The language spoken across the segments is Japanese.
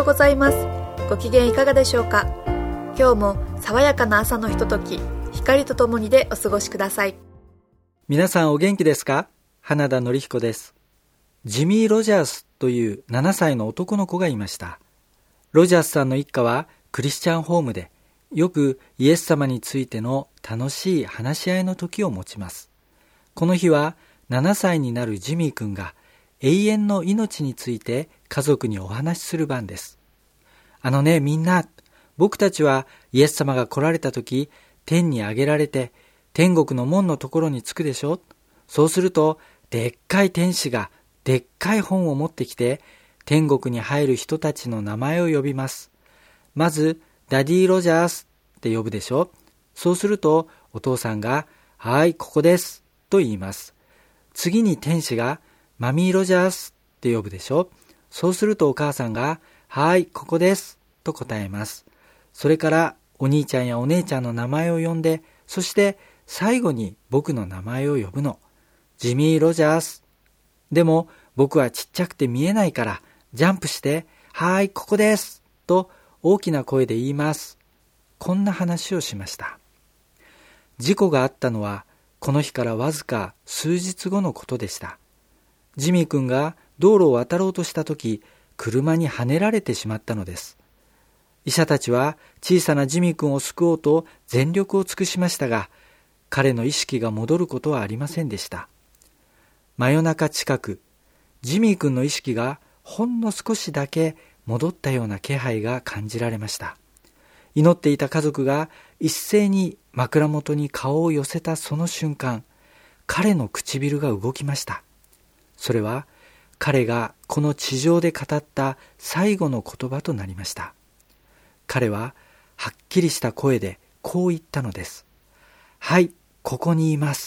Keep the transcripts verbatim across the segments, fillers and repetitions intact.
ございます。ご機嫌いかがでしょうか。今日も爽やかな朝のひととき、光とともにでお過ごしください。 皆さんお元気ですか？花田典彦です。ジミー・ロジャースというななさいの男の子がいました。ロジャースさんの一家はクリスチャンホームで、よくイエス様についての楽しい話し合いの時を持ちます。この日はななさいになるジミー君が永遠の命について家族にお話しする番です。あのね、みんな、僕たちはイエス様が来られた時、天に上げられて天国の門のところに着くでしょ。そうするとでっかい天使がでっかい本を持ってきて天国に入る人たちの名前を呼びます。まずダディ・ロジャースって呼ぶでしょ。そうするとお父さんがはい、ここですと言います。次に天使がマミー・ロジャースって呼ぶでしょ。そうするとお母さんがはい、ここですと答えます。それからお兄ちゃんやお姉ちゃんの名前を呼んで、そして最後に僕の名前を呼ぶの。ジミー・ロジャース。でも僕はちっちゃくて見えないからジャンプしてはい、ここですと大きな声で言います。こんな話をしました。事故があったのはこの日からわずか数日後のことでした。ジミー君が道路を渡ろうとしたとき、車にはねられてしまったのです。医者たちは小さなジミー君を救おうと全力を尽くしましたが、彼の意識が戻ることはありませんでした。真夜中近く、ジミー君の意識がほんの少しだけ戻ったような気配が感じられました。祈っていた家族が一斉に枕元に顔を寄せたその瞬間、彼の唇が動きました。それは彼がこの地上で語った最後の言葉となりました。彼ははっきりした声でこう言ったのです。はい、ここにいます。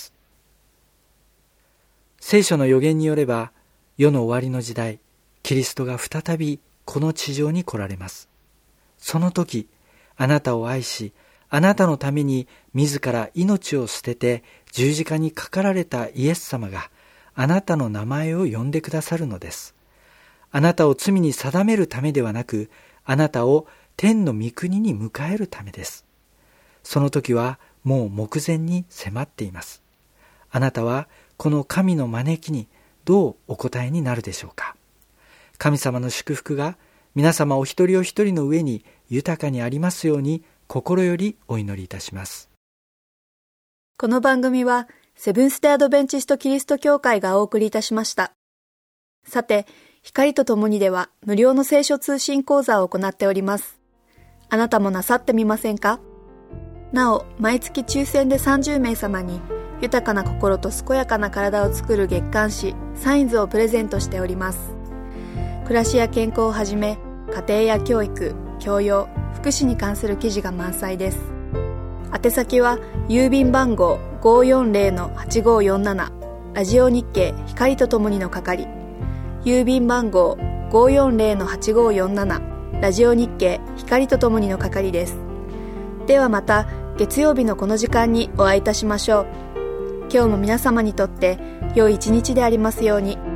聖書の預言によれば、世の終わりの時代、キリストが再びこの地上に来られます。その時、あなたを愛し、あなたのために自ら命を捨てて十字架にかかられたイエス様が、あなたの名前を呼んでくださるのです。あなたを罪に定めるためではなく、あなたを天の御国に迎えるためです。その時はもう目前に迫っています。あなたはこの神の招きにどうお答えになるでしょうか。神様の祝福が皆様お一人お一人の上に豊かにありますように心よりお祈りいたします。 この番組はセブンステアドベンチストキリスト教会がお送りいたしました。さて、光とともにでは無料の聖書通信講座を行っております。あなたもなさってみませんか？なお、毎月抽選でさんじゅうめいさまに豊かな心と健やかな体を作る月刊誌サインズをプレゼントしております。暮らしや健康をはじめ、家庭や教育、教養、福祉に関する記事が満載です。宛先は郵便番号 ごーよんぜろのはちごーよんなな ラジオ日経光とともにの係、郵便番号 ごーよんぜろのはちごーよんなな ラジオ日経光とともにの係です。ではまた月曜日のこの時間にお会いいたしましょう。今日も皆様にとって良い一日でありますように。